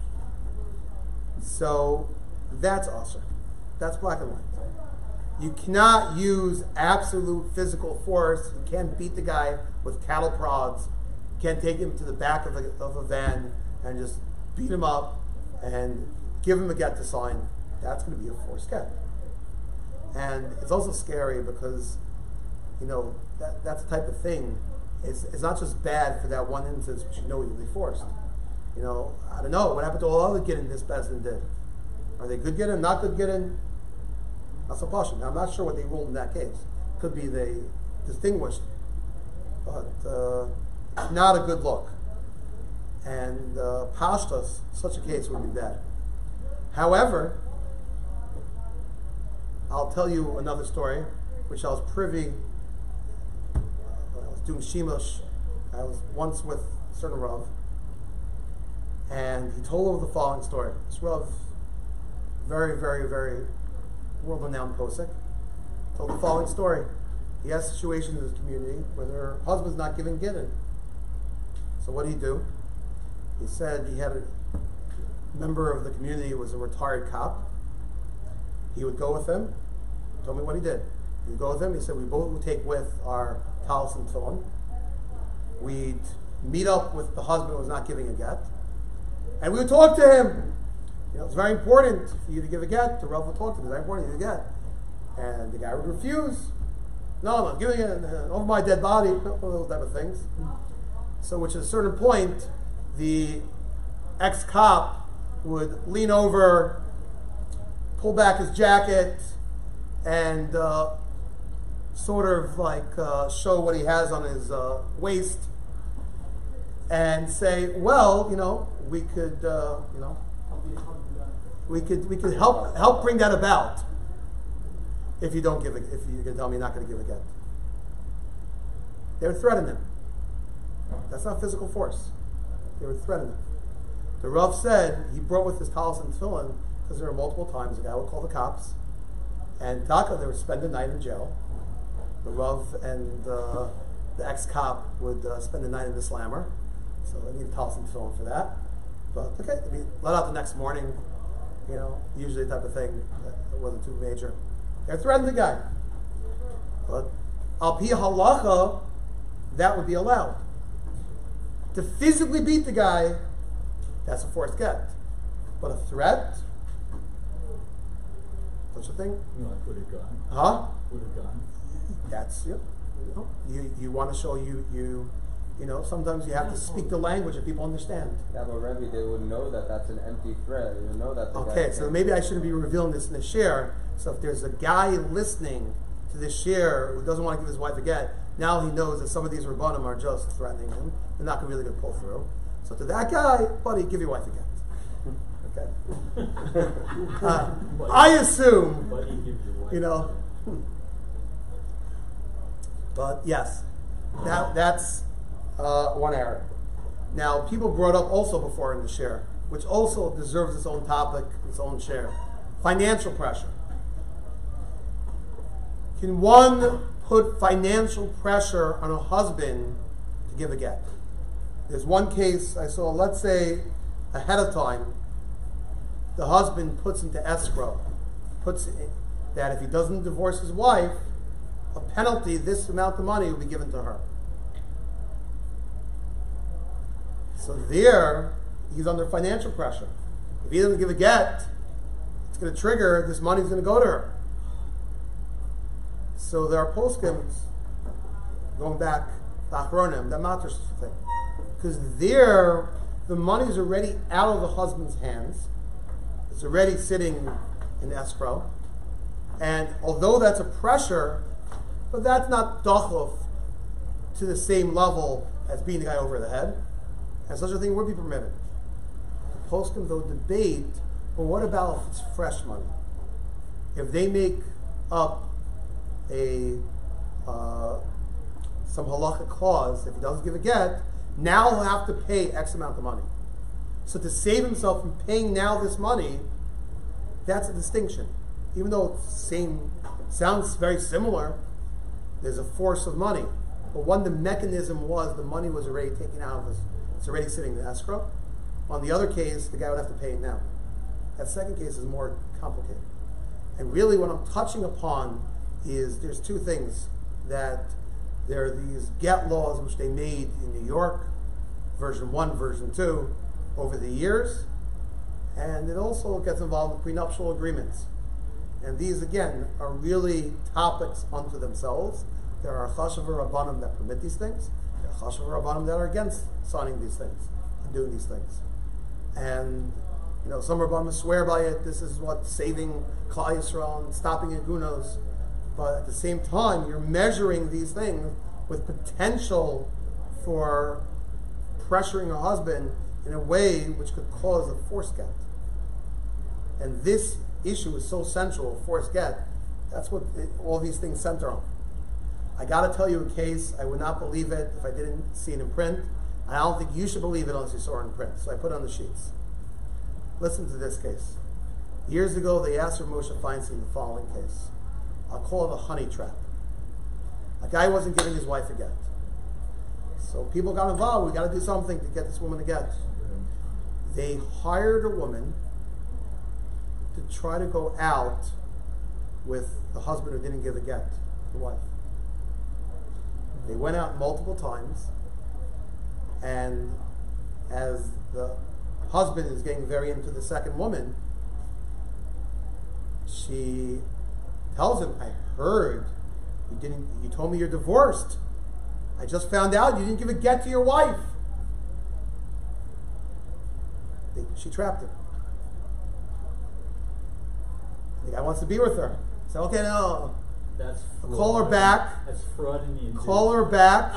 So that's awesome. That's black and white. You cannot use absolute physical force. You can't beat the guy with cattle prods. You can't take him to the back of a, of a van and just beat him up and give him a get to sign. That's going to be a forced get. And it's also scary because, you know, that, that's the type of thing. It's, it's not just bad for that one instance, which you know you'll be forced. You know, I don't know. What happened to all other Gittin this Bezdin did? Are they good Gittin, not good Gittin? Not so partial. Now, I'm not sure what they ruled in that case. Could be they distinguished. But uh, not a good look. And uh, Pashtas, such a case would be bad. However, I'll tell you another story, which I was privy. Uh, I was doing Shemush. I was once with a certain Rav, and he told over the following story. This Rav, very, very, very world-renowned posek, told the following story. He has situations in his community where their husband's not giving gittin. So what did he do? He said he had a member of the community who was a retired cop. He would go with him. Told me what he did. He'd go with him. He said we both would take with our talis and tefillin. We'd meet up with the husband who was not giving a get, and we would talk to him. You know, it's very important for you to give a get. The Rav would talk to him. It's very important for you to get. And the guy would refuse. No, I'm not giving it uh, over my dead body. All those type of things. So, which at a certain point, the ex-cop would lean over, pull back his jacket, and uh, sort of like uh, show what he has on his uh, waist, and say, "Well, you know, we could, uh, you know, we could, we could help help bring that about if you don't give a, if you can tell me you're not going to give a get." They would threaten him. That's not physical force. They would threaten him. The Rav said he brought with his talis and tefillin because there were multiple times the guy would call the cops, and Taka they would spend the night in jail. The Rav and uh, the ex-cop would uh, spend the night in the slammer, So I need to toss some film for that. But okay, I mean, let out the next morning, you know, usually the type of thing that wasn't too major. They're threatening the guy. But al pi halacha, that would be allowed. To physically beat the guy, that's a forced get. But a threat, such a thing, You know, like with a gun. huh? With a gun. That's you know, you you want to show you you you know sometimes you have to speak the language that people understand. Yeah, but Rebbe, they would know that that's an empty threat. They would know that the Okay, guy so can't- maybe I shouldn't be revealing this in the share. So if there's a guy listening to this share who doesn't want to give his wife a get, now he knows that some of these rabbanim are just threatening him. They're not really going to pull through. So to that guy, buddy, give your wife a get. Okay. Uh, I assume, Buddy, give your wife you know. But yes, that that's uh, one area. Now, people brought up also before in the share, which also deserves its own topic, its own share. Financial pressure. Can one put financial pressure on a husband to give a get? There's one case I saw, let's say ahead of time, the husband puts into escrow, puts in, that if he doesn't divorce his wife, a penalty, this amount of money will be given to her. So there, he's under financial pressure. If he doesn't give a get, it's going to trigger, this money's going to go to her. So there are postscripts going back to Achronim that matters thing. Because there, the money's already out of the husband's hands. It's already sitting in escrow. And although that's a pressure, but that's not dachuf to the same level as beating the guy over the head. And such a thing would be permitted. The poskim, though, debate, but what about if it's fresh money? If they make up a uh, some halachic clause, if he doesn't give a get, now he'll have to pay X amount of money. So to save himself from paying now this money, that's a distinction. Even though it's the same, sounds very similar, there's a force of money. But one, the mechanism was the money was already taken out of this. It's already sitting in escrow. On the other case, the guy would have to pay it now. That second case is more complicated. And really what I'm touching upon is there's two things. That there are these get laws which they made in New York, version one, version two, over the years. And it also gets involved in prenuptial agreements. And these, again, are really topics unto themselves. There are chashav rabbanim that permit these things. There are chashav rabbanim that are against signing these things and doing these things. And you know, some rabbanim swear by it. This is what saving Klal Yisrael and stopping agunos. But at the same time, you're measuring these things with potential for pressuring a husband in a way which could cause a forced get. And this issue is so central, forced get. That's what it, all these things center on. I got to tell you a case. I would not believe it if I didn't see it in print. I don't think you should believe it unless you saw it in print. So I put it on the sheets. Listen to this case. Years ago, they asked Rav Moshe Feinstein the following case. I'll call it a honey trap. A guy wasn't giving his wife a get. So people got involved. We got to do something to get this woman a get. They hired a woman to try to go out with the husband who didn't give a get to the wife. They went out multiple times, and as the husband is getting very into the second woman, she tells him, I heard you didn't, you told me you're divorced. I just found out you didn't give a get to your wife. They, she trapped him. The guy wants to be with her. So, okay, no. That's fraud. Call her back. That's fraud in the industry. Call her back.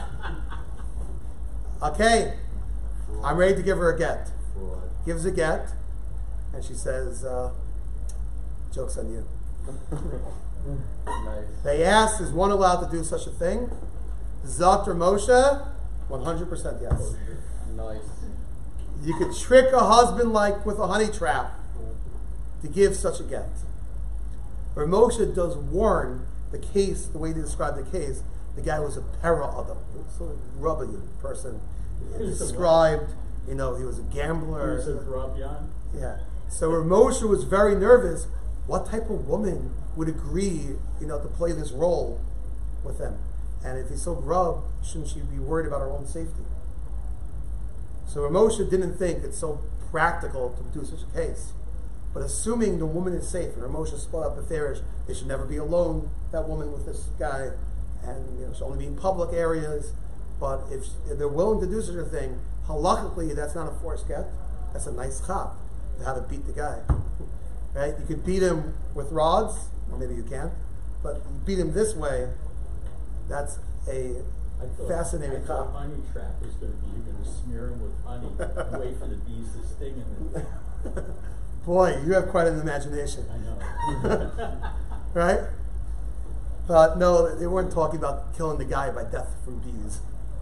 Okay, I'm ready to give her a get. Fraud. Gives a get, and she says, uh, joke's on you. Nice. They asked, is one allowed to do such a thing? Zakter Moshe, one hundred percent yes. Nice. You could trick a husband like with a honey trap to give such a get. But Moshe does warn the case, the way they describe the case, the guy was a para adam, so a rubber person, He was a described, you know, he was a He gambler. was a Rabyan. Yeah. So Rav Moshe was very nervous. What type of woman would agree, you know, to play this role with him? And if he's so grub, shouldn't she be worried about her own safety? So Rav Moshe didn't think it's so practical to do such a case. But assuming the woman is safe, and Rav Moshe split up the Farish, they should never be alone, that woman with this guy, and you know, should only be in public areas. But if, if they're willing to do such a thing, halakhically, that's not a forced get. That's a nice chap, how to beat the guy. Right? You could beat him with rods, or maybe you can't, but you beat him this way, that's a I thought, fascinating I thought chap. honey trap was going to be you're going to smear him with honey and wait for the bees to sting him. Boy, you have quite an imagination. I know. Right? But no, they weren't talking about killing the guy by death from bees.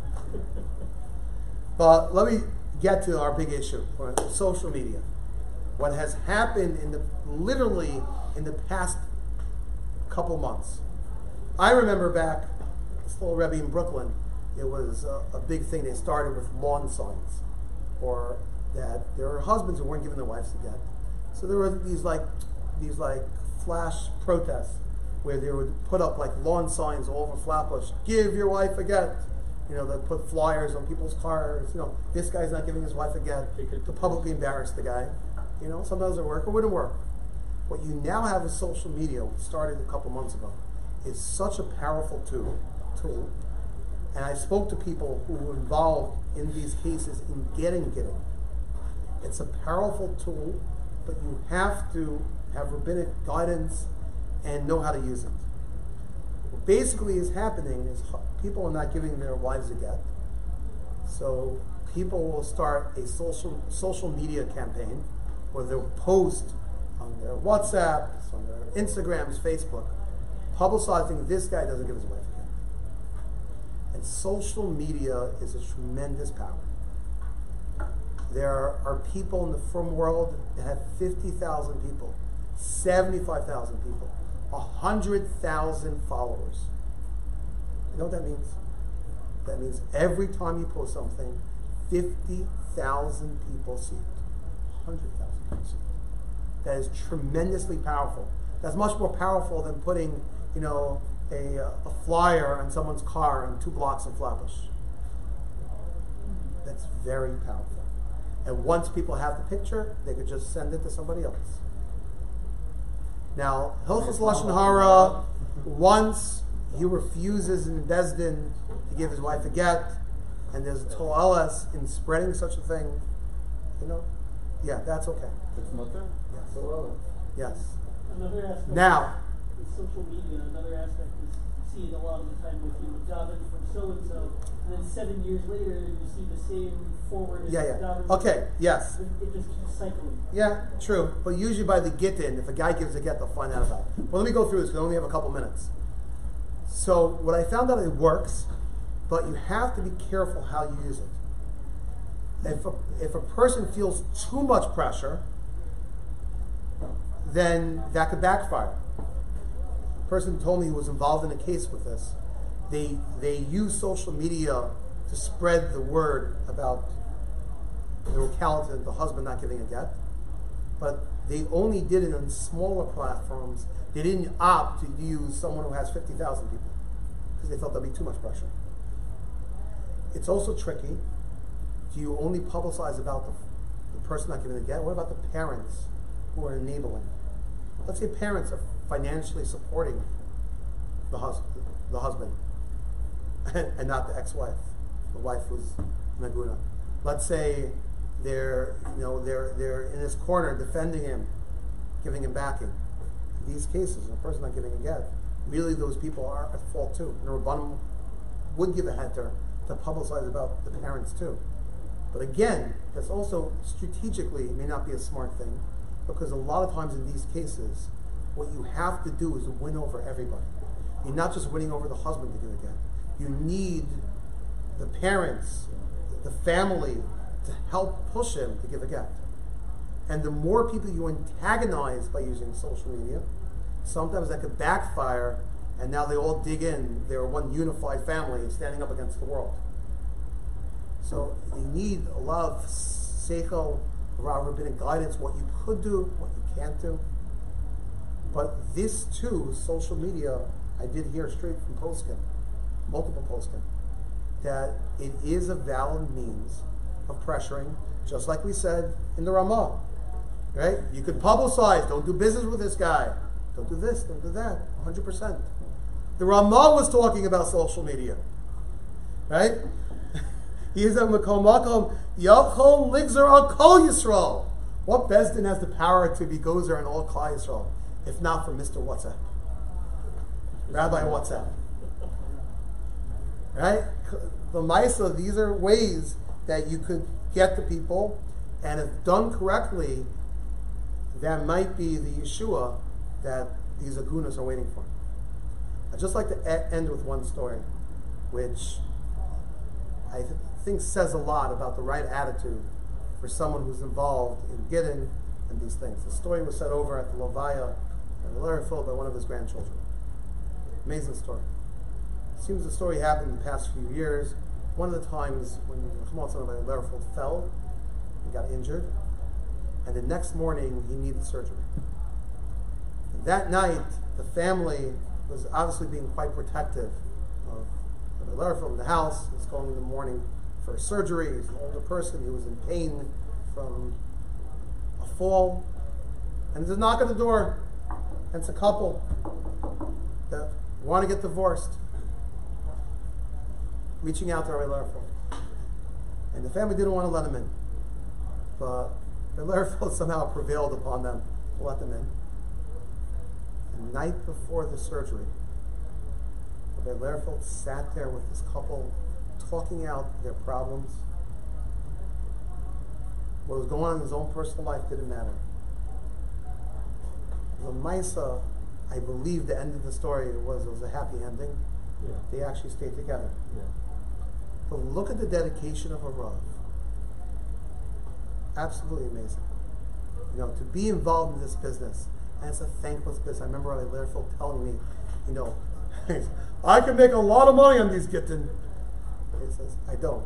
But let me get to our big issue, social media. What has happened in the literally in the past couple months. I remember back, still Rebbe in Brooklyn, it was a, a big thing. They started with lawn signs, or that there were husbands who weren't giving their wives a get. So there were these like these like flash protests where they would put up like lawn signs all over Flatbush. Give your wife a get. You know, they put flyers on people's cars. You know, this guy's not giving his wife a get to publicly embarrass the guy. You know, sometimes it work or wouldn't work. What you now have with social media, which started a couple months ago, is such a powerful tool. Tool, and I spoke to people who were involved in these cases in getting getting. It's a powerful tool, but you have to have rabbinic guidance and know how to use it. What basically is happening is people are not giving their wives a get. So people will start a social social media campaign where they'll post on their WhatsApps, on their Instagrams, Facebook, publicizing this guy doesn't give his wife a get. And social media is a tremendous power. There are people in the frum world that have fifty thousand people, seventy-five thousand people, one hundred thousand followers. You know what that means? That means every time you post something, fifty thousand people see it. one hundred thousand people see it. That is tremendously powerful. That's much more powerful than putting, you know, a, a flyer on someone's car in two blocks in Flatbush. That's very powerful. And once people have the picture, they could just send it to somebody else. Now, Hilchos Lashon Hara, once he refuses in Bezdin to give his wife a get, and there's a to'alas in spreading such a thing, you know, yeah, that's okay. It's mutter? Yes. So, Yes. Another aspect Now, with social media, another aspect is seeing a lot of the time with you daven from so and so, and then seven years later you see the same forward. yeah, yeah. daven. Okay, yes. It, it just keeps cycling. Yeah, true. But usually by the get-in, if a guy gives a get, they'll find out about it. Well, let me go through this because I only have a couple minutes. So what I found out, it works, but you have to be careful how you use it. If a, if a person feels too much pressure, then that could backfire. A person told me who was involved in a case with this. They they use social media to spread the word about the locality of the husband not giving a get, but they only did it on smaller platforms. They didn't opt to use someone who has fifty thousand people because they felt that'd be too much pressure. It's also tricky. Do you only publicize about the, the person not giving the get? What about the parents who are enabling? Let's say parents are financially supporting the husband, the husband, and not the ex-wife, the wife who's naguna. Let's say they're, you know, they're they're in his corner defending him, giving him backing. In these cases, a person not giving a get, really those people are at fault too. And the Rabbanim would give a heter to publicize about the parents too. But again, that's also strategically may not be a smart thing, because a lot of times in these cases, what you have to do is win over everybody. You're not just winning over the husband to do it again. You need the parents, the family, to help push him to give a get. And the more people you antagonize by using social media, sometimes that could backfire, and now they all dig in. They're one unified family standing up against the world. So you need a lot of seichel, a lot of rabbinic guidance, what you could do, what you can't do. But this too, social media, I did hear straight from Poskin, multiple Poskin, that it is a valid means of pressuring, just like we said in the Ramah. Right? You could publicize, don't do business with this guy. Don't do this, don't do that. one hundred percent. The Ramah was talking about social media. Right? He is a Makom Makom, Yachol Ligzer al Kol Yisrael. What Bezdin has the power to be Gozer on all Klal Yisrael, if not for Mister WhatsApp? Rabbi WhatsApp. Right? The Maisa, these are ways that you could get to people, and if done correctly, that might be the Yeshua that these agunas are waiting for. I'd just like to e- end with one story, which I th- think says a lot about the right attitude for someone who's involved in Gittin and these things. The story was said over at the Levaya and Lerifil by one of his grandchildren. Amazing story. It seems the story happened in the past few years. One of the times when Chamal Lerifil fell and got injured, and the next morning he needed surgery. And that night, the family was obviously being quite protective of Lerifil in the house. He was going in the morning for surgery. He's an older person. He was in pain from a fall. And there's a knock at the door. And it's a couple that want to get divorced, reaching out to Rabbi Lerifil. And the family didn't want to let him in. But Rabbi Lerifil somehow prevailed upon them to let them in. The night before the surgery, Rabbi Lerifil sat there with this couple, talking out their problems. What was going on in his own personal life didn't matter. The Maisa, I believe the end of the story was it was a happy ending. Yeah. They actually stayed together. Yeah. But look at the dedication of a Rav. Absolutely amazing. You know, to be involved in this business, and it's a thankless business. I remember Rabbi Lerifil telling me, you know, I can make a lot of money on these Gittin. He says, I don't.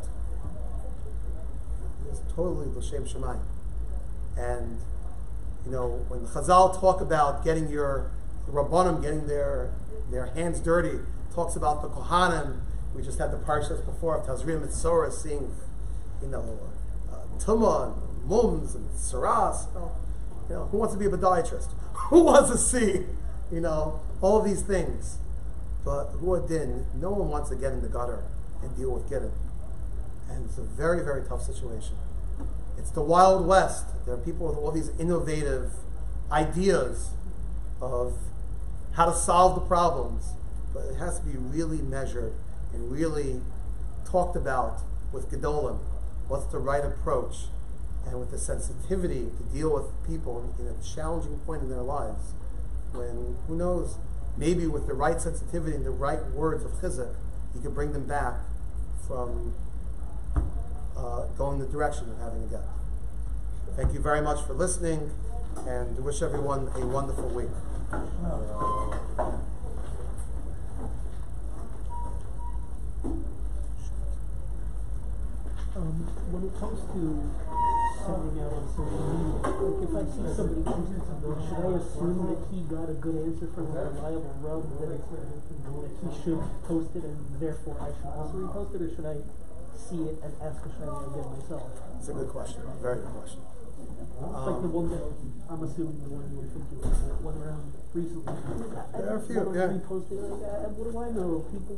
It's totally l'shem shamayim. And, you know, when Chazal talk about getting your Rabbanim, getting their their hands dirty, talks about the Kohanim. We just had the parshas before of Tazria Mitzorah seeing, you know, uh, Tumah and Mums and Saras. You know, you know, who wants to be a podiatrist? Who wants to see, you know, all these things? But Huadin, no one wants to get in the gutter and deal with Gittin. And it's a very, very tough situation. It's the Wild West. There are people with all these innovative ideas of how to solve the problems, but it has to be really measured and really talked about with Gedolim. What's the right approach? And with the sensitivity to deal with people in a challenging point in their lives, when, who knows, maybe with the right sensitivity and the right words of chizuk, you can bring them back from uh, going the direction of having a get. Thank you very much for listening, and wish everyone a wonderful week. Um, when it comes to sending out on social media, like if I see somebody posting something, should I assume that he got a good answer from a reliable rub, that, it's, that he should post it and therefore I should also repost it, or should I see it and ask a shayla again myself? It's a good question. Very good question. Um, like the one that I'm assuming the one you were thinking of that went around recently. There are a few, I, yeah. Reposting like that. What do I know? People